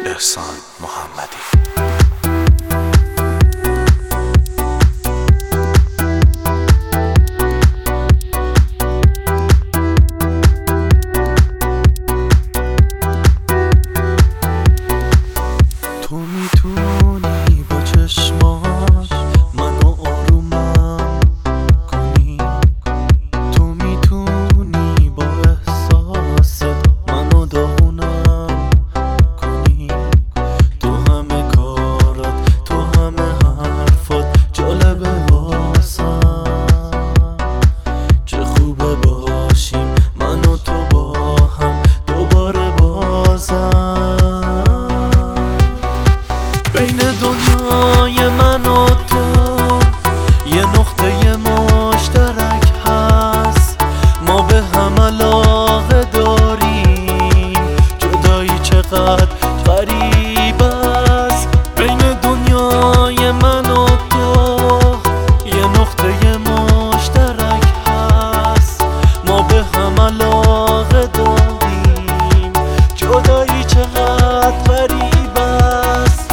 احسان محمدی. تو میتونی با چشماش منو آرومم کنی، تو میتونی با احساست منو داغونم کنی، تو همه کارات تو همه حرفات جالبه واسم، چه خوبه باشیم من و تو با هم دوباره بازم. بین دنیای من و تو یه نقطه مشترک هست، ما به هم علاقه داریم، جدایی چقدر غریب است. بین دنیای من و تو یه نقطه مشترک هست، ما به هم علاقه داریم، جدایی چقدر غریب است.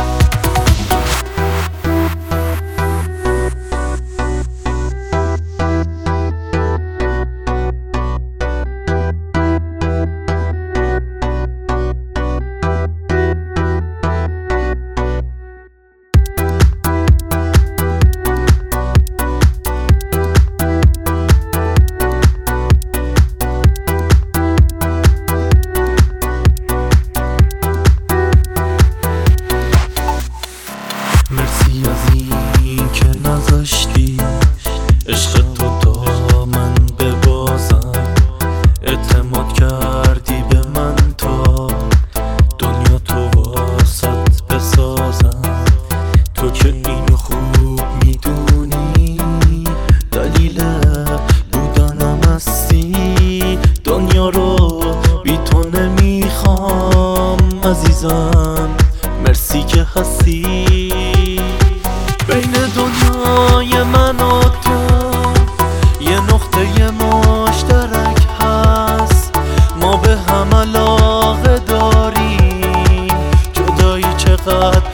مرسی از این که نذاشتی عشق تو تا من ببازم، اعتماد کردی به من تا دنیا تو واسط بسازم. تو که اینو خوب میدونی دلیل بودنم هستی، دنیا رو بی تو نمیخوام عزیزم، مرسی که هستی. بین دنیای من و تو یه نقطه مشترک هست، ما به هم علاقه داریم، جدایی چقدر